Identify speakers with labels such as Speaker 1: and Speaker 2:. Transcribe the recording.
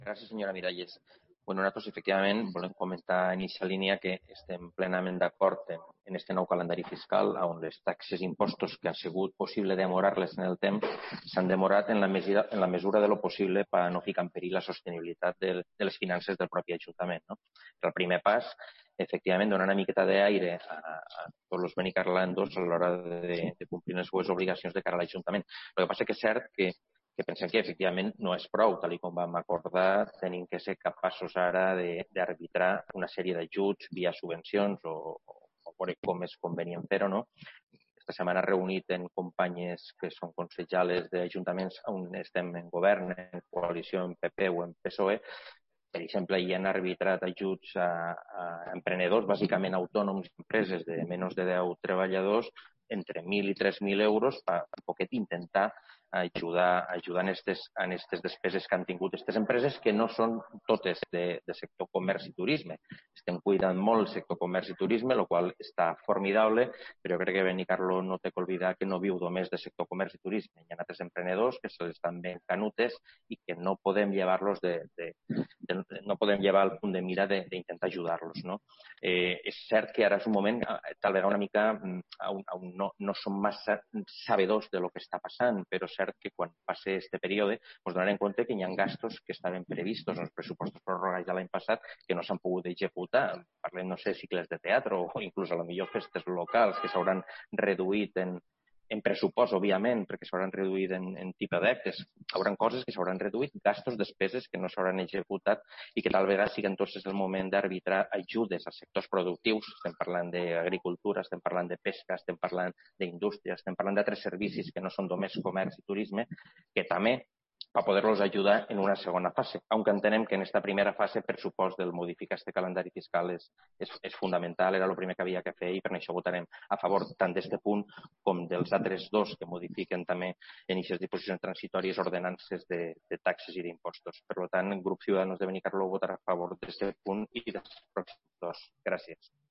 Speaker 1: Gràcies, senyora Miralles. Bueno, nosaltres, efectivament, volem comentar en aquesta línia que estem plenament d'acord en este nou calendari fiscal, on les taxes i impostos que ha sigut possible demorar-les en el temps s'han demorat en la mesura de lo possible per no ficar en perill la sostenibilitat de les finances del propi Ajuntament. No? El primer pas, efectivament, donar una miqueta d'aire a tots els benicarlandos a l'hora de complir les seves obligacions de cara a l'Ajuntament. El que passa que és cert que pensem que efectivament no és prou, tal com vam acordar, tenim que ser capaços ara d'arbitrar una sèrie d'ajuts via subvencions o veure com és convenient fer-ho, no? Esta setmana reunit en companyes que són consellales d'ajuntaments on estem en govern, en coalició, en PP o en PSOE. Per exemple, hi han arbitrat ajuts a emprenedors, bàsicament autònoms, empreses de menys de 10 treballadors, entre 1.000 i 3.000 euros per poder intentar ajudar en aquestes despeses que han tingut aquestes empreses, que no són totes de sector comerç i turisme. Estem cuidant molt el sector comerç i turisme, el qual està formidable, però crec que Benicarló no té que oblidar que no viu només de sector comerç i turisme. Hi ha altres emprenedors que se les estan ben canutes i que no podem llevar-los no podem llevar el punt de mira d'intentar ajudar-los. No? És cert que ara és un moment, tal vegada una mica, on no som massa sabedors de lo que està passant, però és cert que quan passi aquest període ens donarem compte que hi ha gastos que estaven previstos en els pressupostos prorrogats de l'any passat que no s'han pogut executar. Parlem, no sé, cicles de teatre o inclús a lo millor festes locals que s'hauran reduït en pressupost, òbviament, perquè s'hauran reduït en tipus d'actes. Hi haurà coses que s'hauran reduït, gastos, despeses que no s'hauran executat i que tal vegada sigui entonces el moment d'arbitrar ajudes als sectors productius. Estem parlant d'agricultura, estem parlant de pesca, estem parlant d'indústria, estem parlant d'altres servicis que no són només comerç i turisme, que també per poder-los ajudar en una segona fase. Aunque entenem que en esta primera fase per supost del modificar este calendari fiscal és fundamental, era el primer que havia que fer i per això votarem a favor tant d'aquest punt com dels altres dos que modifiquen també en aquestes disposicions transitòries ordenances de taxes i d'impostos. Per tant, el grup Ciudadanos de Benicarló votarà a favor d'aquest punt i dels pròxims dos. Gràcies.